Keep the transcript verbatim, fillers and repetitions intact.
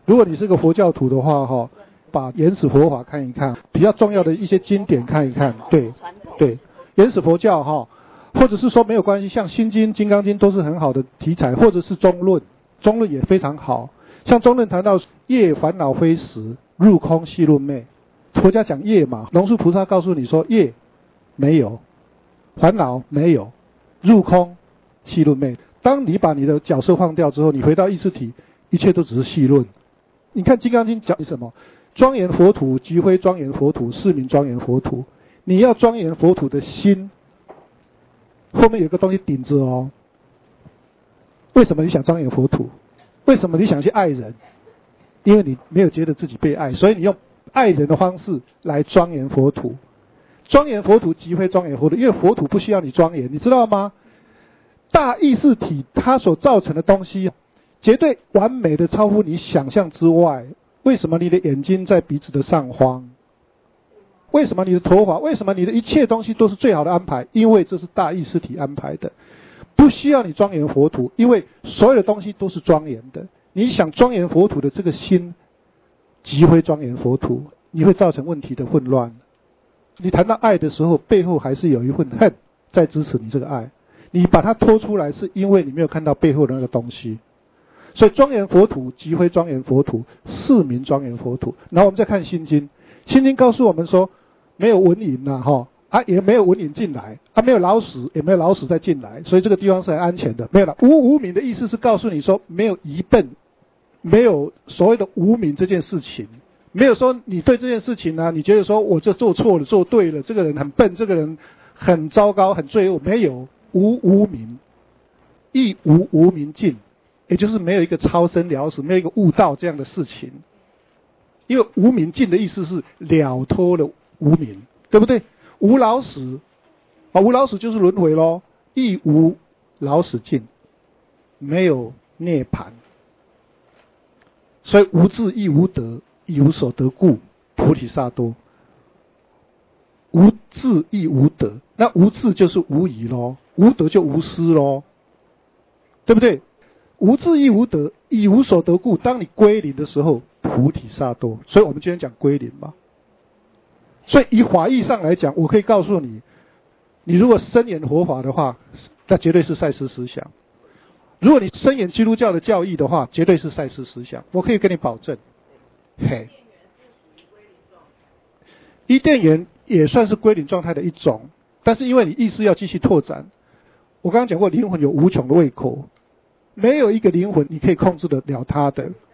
如果你是个佛教徒的话哈，把原始佛法看一看，比较重要的一些经典看一看，对对，原始佛教哈，或者是说没有关系，像心经、金刚经都是很好的题材，或者是中论，中论也非常好。像中论谈到业烦恼非实，入空细论昧，佛家讲业嘛，龙树菩萨告诉你说业没有，烦恼没有，入空细论昧。当你把你的角色放掉之后，你回到意识体，一切都只是细论。你看《金刚经》讲什么？庄严佛土，即非庄严佛土，是名庄严佛土。你要庄严佛土的心，后面有个东西顶着哦。为什么你想庄严佛土？为什么你想去爱人？因为你没有觉得自己被爱，所以你用爱人的方式来庄严佛土。庄严佛土即非庄严佛土，因为佛土不需要你庄严，你知道吗？大意识体它所造成的东西，绝对完美的超乎你想象之外。为什么你的眼睛在鼻子的上方？为什么你的头发？为什么你的一切东西都是最好的安排？因为这是大意识体安排的，不需要你庄严佛土，因为所有的东西都是庄严的。你想庄严佛土的这个心，即非庄严佛土，你会造成问题的混乱。你谈到爱的时候，背后还是有一份恨在支持你这个爱。你把它拖出来，是因为你没有看到背后的那个东西。所以庄严佛土即非庄严佛土，是名庄严佛土。然后我们再看心经，心经告诉我们说，没有蚊蝇呐，哈啊也没有蚊蝇进来，啊没有老鼠，也没有老鼠再进来，所以这个地方是很安全的。没有了无无明的意思是告诉你说，没有疑笨，没有所谓的无明这件事情，没有说你对这件事情呢、啊，你觉得说我这做错了，做对了，这个人很笨，这个人很糟糕，很罪恶，没有无无明，亦无无明尽。也就是没有一个超生了死，没有一个悟道这样的事情。因为无明尽的意思是了脱了无明，对不对？无老死，啊，无老死就是轮回咯。亦无老死尽，没有涅槃。所以无智亦无得，亦无所得故，菩提萨埵。无智亦无得，那无智就是无疑咯，无得就无失咯，对不对？无智亦无得，亦无所得故，当你归零的时候，菩提萨埵。所以我们今天讲归零嘛。所以以法义上来讲，我可以告诉你，你如果深研佛法的话，那绝对是赛斯思想；如果你深研基督教的教义的话，绝对是赛斯思想。我可以跟你保证。嘿，伊甸园也算是归零状态的一种，但是因为你意识要继续拓展，我刚刚讲过，灵魂有无穷的胃口。没有一个灵魂你可以控制得了它的，